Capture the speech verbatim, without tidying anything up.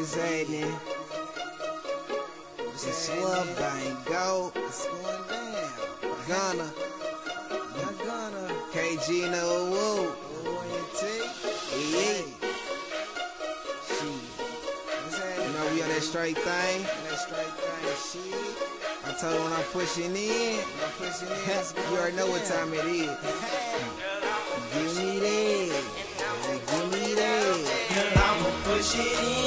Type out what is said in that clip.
What's happening? It's a swab bang, go. It's going down. Gunna. Young Gunna. K G no woo. O N T. Yeah. Shit. What's happening? You know we on that straight thing. That straight thing. Shit. I told her when I'm pushing in. I'm pushing in. It's You already know what down. time it is. Give me that. Give me that. I'ma push it in.